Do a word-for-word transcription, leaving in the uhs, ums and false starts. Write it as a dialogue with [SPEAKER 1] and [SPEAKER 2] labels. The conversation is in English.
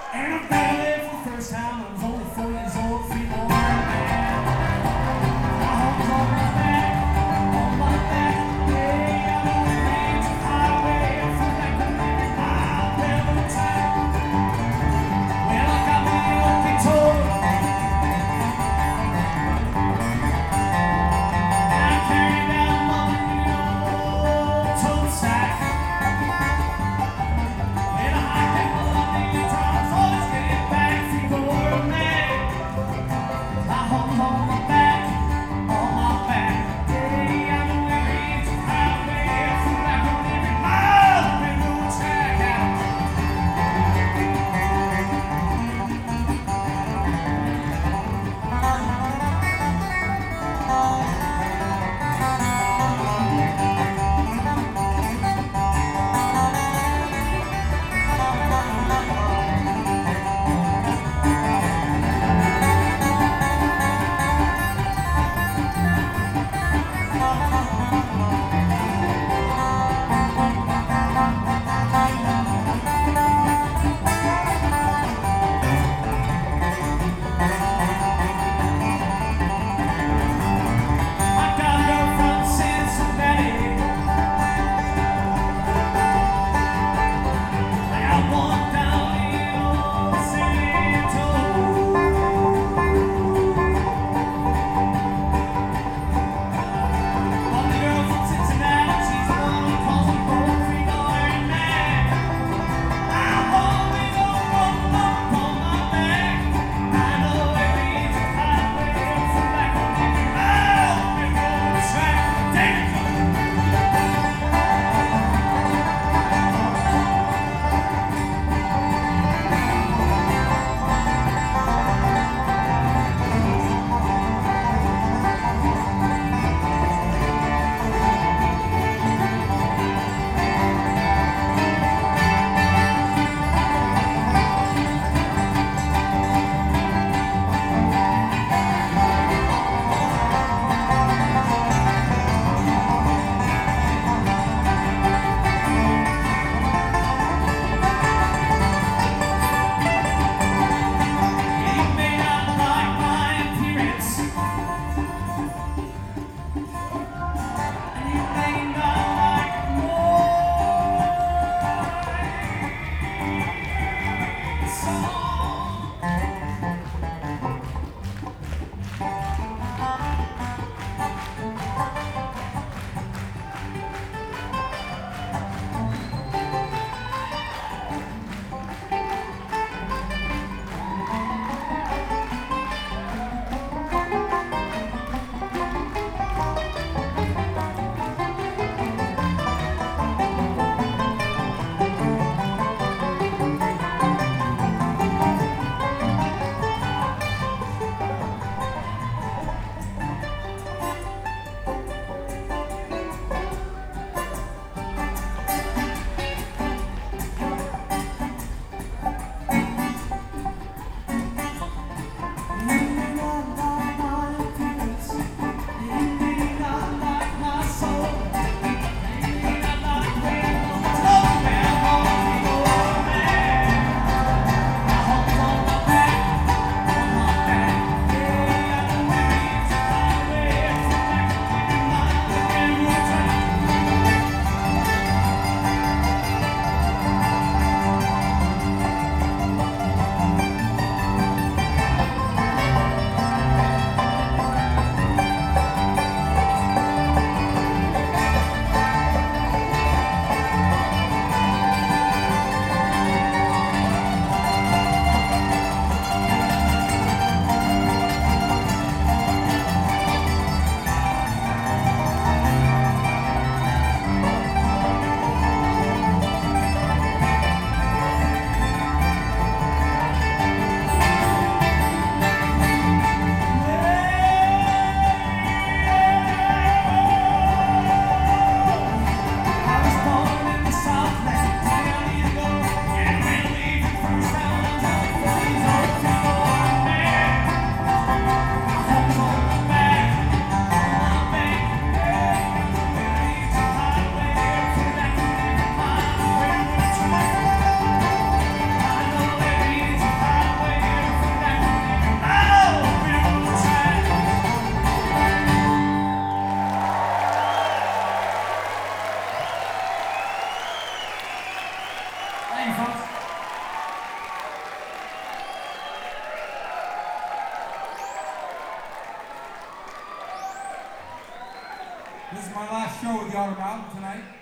[SPEAKER 1] And I'm barely for the first time. I was only four years old, feeling like a man. My home's on my back, on my back. Yeah, I'm on the range of highway. I feel like I'm living miles down the track. Well, I got my own guitar, and I carried out my old tote sack. And I hiked that lonely guitars, always getting back through the world, man. My home's on my back, on my back. Yeah, I'm on the range of highway. I feel like I'm living miles up in the track. I got her from Cincinnati. I got one down in old San Antonio. But the girl from Cincinnati, she's the one who calls me both feet iron man. I'm always on, on, up on my back. I know every inch of highway. I feel like I'm living miles up in the track. Damn it. You may not like my appearance, and you may not like my song.
[SPEAKER 2] This is my last show with the Autumn Album tonight.